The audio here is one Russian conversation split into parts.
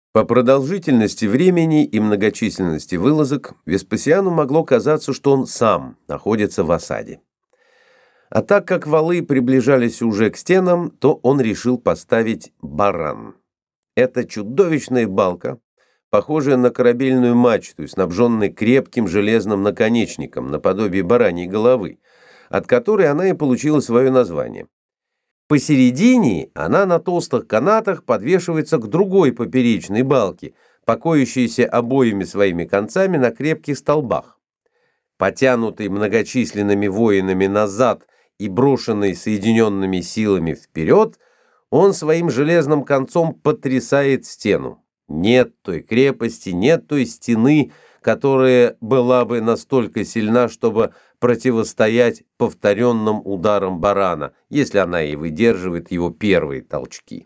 По продолжительности времени и многочисленности вылазок Веспасиану могло казаться, что он сам находится в осаде. А так как валы приближались уже к стенам, то он решил поставить баран. Это чудовищная балка, похожая на корабельную мачту, снабженная крепким железным наконечником, наподобие бараньей головы, от которой она и получила свое название. Посередине она на толстых канатах подвешивается к другой поперечной балке, покоящейся обоими своими концами на крепких столбах. Потянутый многочисленными воинами назад и брошенный соединенными силами вперед, он своим железным концом потрясает стену. Нет той крепости, нет той стены, которая была бы настолько сильна, чтобы противостоять повторенным ударам барана, если она и выдерживает его первые толчки.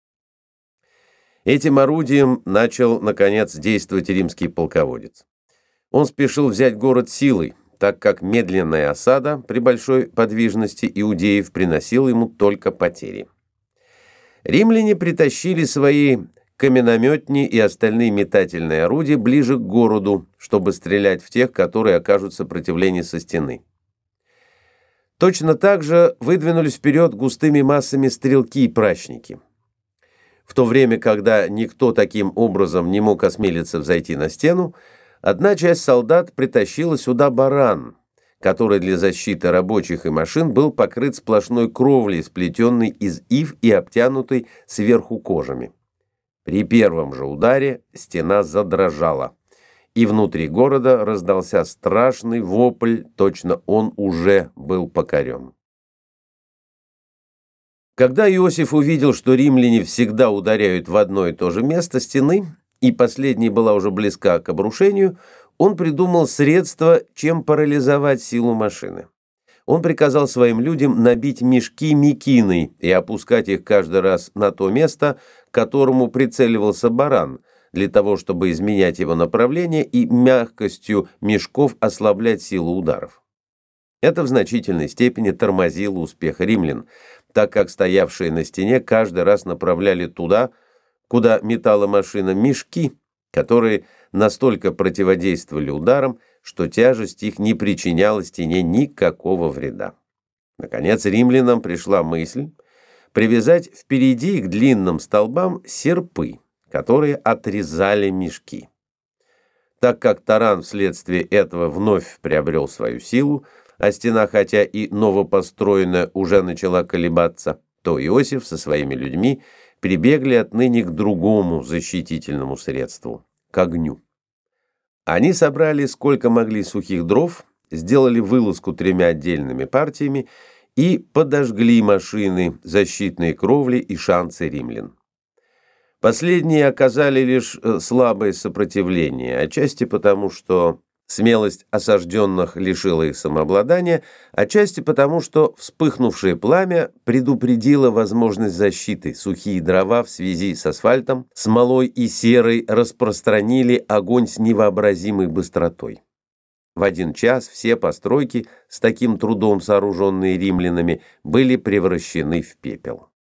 Этим орудием начал, наконец, действовать римский полководец. Он спешил взять город силой, так как медленная осада при большой подвижности иудеев приносила ему только потери. Римляне притащили свои каменометни и остальные метательные орудия ближе к городу, чтобы стрелять в тех, которые окажут сопротивление со стены. Точно так же выдвинулись вперед густыми массами стрелки и прачники. В то время, когда никто таким образом не мог осмелиться взойти на стену, одна часть солдат притащила сюда баран, который для защиты рабочих и машин был покрыт сплошной кровлей, сплетенной из ив и обтянутой сверху кожами. При первом же ударе стена задрожала, и внутри города раздался страшный вопль, точно он уже был покорен. Когда Иосиф увидел, что римляне всегда ударяют в одно и то же место стены, и последняя была уже близка к обрушению, он придумал средство, чем парализовать силу машины. Он приказал своим людям набить мешки мекиной и опускать их каждый раз на то место, к которому прицеливался баран, для того, чтобы изменять его направление и мягкостью мешков ослаблять силу ударов. Это в значительной степени тормозило успех римлян, так как стоявшие на стене каждый раз направляли туда, куда метала машина, мешки, которые настолько противодействовали ударам, что тяжесть их не причиняла стене никакого вреда. Наконец, римлянам пришла мысль привязать впереди к длинным столбам серпы, которые отрезали мешки. Так как таран вследствие этого вновь приобрел свою силу, а стена, хотя и новопостроенная, уже начала колебаться, то Иосиф со своими людьми прибегли отныне к другому защитительному средству – к огню. Они собрали сколько могли сухих дров, сделали вылазку 3 отдельными партиями и подожгли машины, защитные кровли и шанцы римлян. Последние оказали лишь слабое сопротивление, отчасти потому, что смелость осажденных лишила их самообладания, отчасти потому, что вспыхнувшее пламя предупредило возможность защиты. Сухие дрова в связи с асфальтом, смолой и серой распространили огонь с невообразимой быстротой. В 1 час все постройки, с таким трудом сооруженные римлянами, были превращены в пепел.